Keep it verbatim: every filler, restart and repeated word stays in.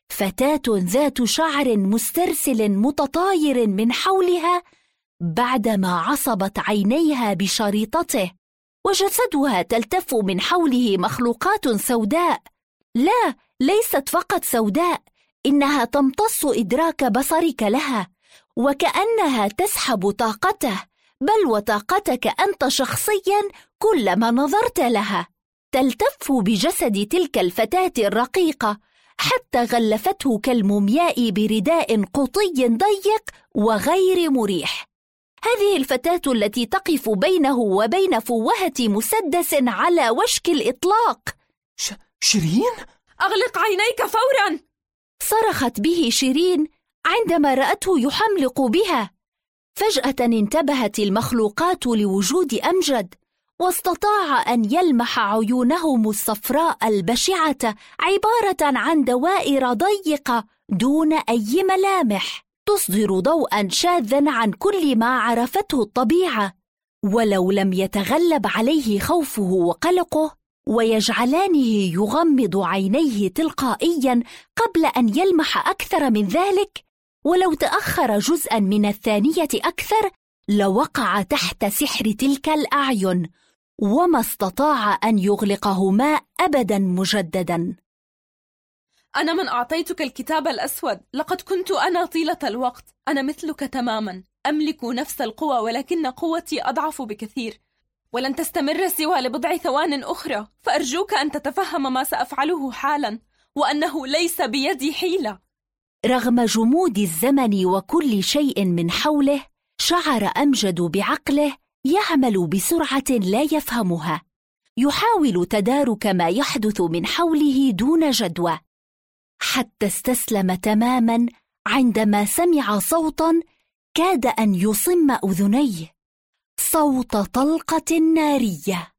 فتاة ذات شعر مسترسل متطاير من حولها بعدما عصبت عينيها بشريطته، وجسدها تلتف من حوله مخلوقات سوداء. لا، ليست فقط سوداء، إنها تمتص إدراك بصرك لها، وكأنها تسحب طاقته، بل وطاقتك أنت شخصيا كلما نظرت لها. تلتف بجسد تلك الفتاة الرقيقة حتى غلفته كالمومياء برداء قطي ضيق وغير مريح. هذه الفتاة التي تقف بينه وبين فوهة مسدس على وشك الإطلاق. ش... شيرين؟ أغلق عينيك فوراً! صرخت به شيرين عندما رأته يحملق بها. فجأة انتبهت المخلوقات لوجود أمجد، واستطاع أن يلمح عيونهم الصفراء البشعة عبارة عن دوائر ضيقة دون أي ملامح، تصدر ضوءا شاذا عن كل ما عرفته الطبيعة. ولو لم يتغلب عليه خوفه وقلقه ويجعلانه يغمض عينيه تلقائيا قبل أن يلمح أكثر من ذلك، ولو تأخر جزءا من الثانية أكثر لوقع تحت سحر تلك الأعين، وما استطاع أن يغلقهما أبدا مجددا. أنا من أعطيتك الكتاب الأسود، لقد كنت أنا طيلة الوقت. أنا مثلك تماما، أملك نفس القوى، ولكن قوتي أضعف بكثير، ولن تستمر سوى لبضع ثوان أخرى. فأرجوك أن تتفهم ما سأفعله حالا، وأنه ليس بيدي حيلة. رغم جمود الزمن وكل شيء من حوله، شعر أمجد بعقله يعمل بسرعة لا يفهمها، يحاول تدارك ما يحدث من حوله دون جدوى، حتى استسلم تماما عندما سمع صوتا كاد أن يصم أذنيه، صوت طلقة نارية.